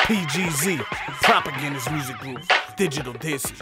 PGZ, Propaganda's music group, Digital Dizzy.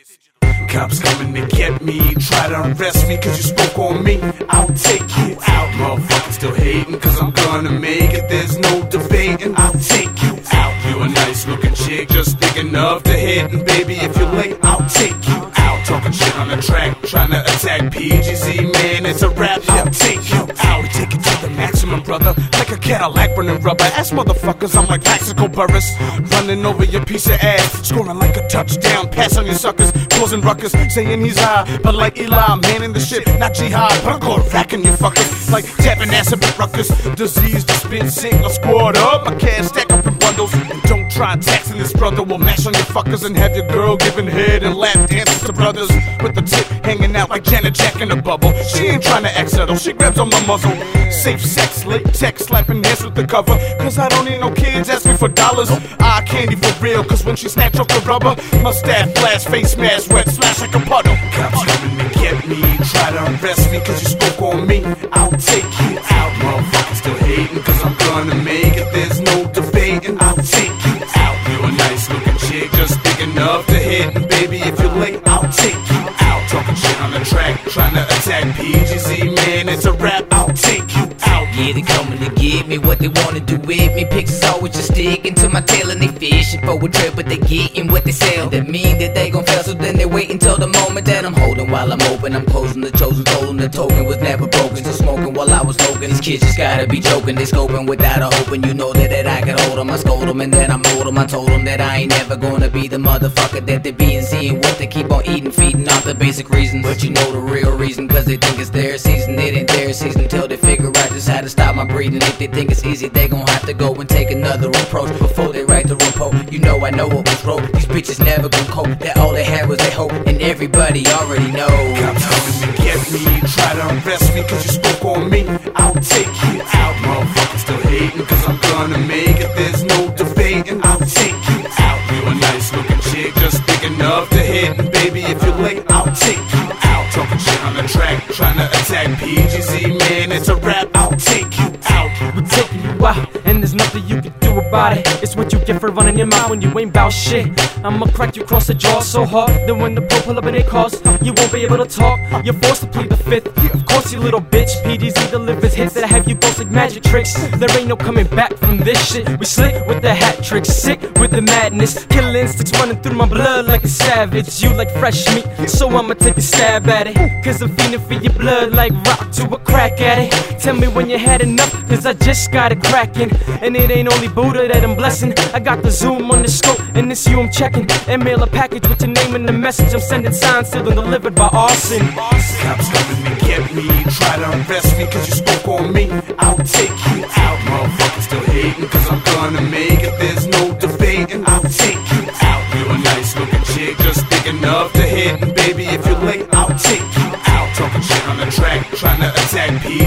Cops coming to get me, try to arrest me cause you spoke on me. I'll take you out. Motherfuckers still hating cause I'm gonna make it, there's no debating. I'll take you out. You a nice looking chick, just thick enough to hit. And baby, if you're late, I'll take you out. Talking shit on the track, trying to attack PGZ, man, it's a rap. I'll take you out. We take it to the maximum, brother, like a Cadillac burning rubber. Ass motherfuckers, I'm like Plaxico Burress, running over your piece of ass, scoring like a touchdown pass on your suckers, causing ruckus, saying he's high, but like Eli, man in the shit, not jihad, but I'm going racking you fuckers, like tapping acid with ruckus, disease to spin sick, or squad up, my cash stack up in bundles, and don't try taxing this brother, we'll mash on your fuckers and have your girl giving head and lap dances to brothers, with the tip hanging out like Janet Jack in a bubble, she ain't trying to settle, she grabs on my muzzle, safe sex, latex, slapping ass with the cover, cause I don't need no kids asking for dollars, eye candy for real, cause when she snatch off the rubber, mustache flash, face mask wet, splash like a puddle. Cops coming to get me, try to arrest me cause you spoke on me, I'll take you out. Motherfuckers still hating cause I'm gonna make it, there's no debating. I'll take you out. You a nice looking chick, just thick enough to hit. And baby, if you're late, I'll take you out. Talking shit on the track, trying to attack PGZ, man, it's a rap. I'll take you out. Yeah, they coming to get me, what they wanna do with me. Pictures always just stick into my tail and they fishing for a trip, but they getting what they sell. That mean that they gon' fail, so then they wait until the moment that I'm holding while I'm open. I'm closing the chosen, stolen the token was never broken. So smoking while I was smoking, these kids just gotta be joking. They scoping without a hoping, you know that I can hold them. I scold them and then I mold them. I told them that I ain't never gonna be the motherfucker that they be and seeing what they keep on eating, feeding off the basic reason. But you know the real reason, cause they think it's their season. It ain't their season until they figure out just how to stop my breathing. If they think it's easy, they gon' have to go and take another approach before they write the report. You know I know what was wrote. These bitches never gon' cope. That all they had was their hope, and everybody already knows. Cops coming to get me, try to arrest me cause you spoke on me, I'll take you out. Motherfuckers still hating cause I'm gonna make it, there's no debating. I'll take you out. You a nice looking chick, just thick enough to hit. And baby, if you're late, I'll take you out. Talking shit on the track, trying to attack PGZ, man, it's a rap. I'll take you out. We're taking you out, and there's nothing you can do about it. It's what you get for running your mouth when you ain't bout shit. I'ma crack you across the jaw so hard that when the pro pull up in their cars, you won't be able to talk. You're forced to plead the fifth. Of course, you little bitch. PGZ delivers hits that have you both like magic tricks. There ain't no coming back from this shit. We slick with the hat tricks, sick with the madness. Killing instincts running through my blood like a savage. You like fresh meat, so I'ma take a stab at it. Cause I'm feeling for your blood like rock to a crack at it. Tell me when you had enough, cause I just got it cracking. And it ain't only Buddha that I'm blessing. I got the zoom on the scope, and it's you I'm checking. And mail a package with your name and the message. I'm sending signs sealed and delivered by arson. Cops coming to get me, try to arrest me cause you spoke on me, I'll take you out. Motherfuckers still hating cause I'm gonna make it, there's no debating. I'll take you out. You a nice looking chick, just thick enough to hit. And baby, if you're late, I'll take you out. Talking shit on the track, trying to attack people.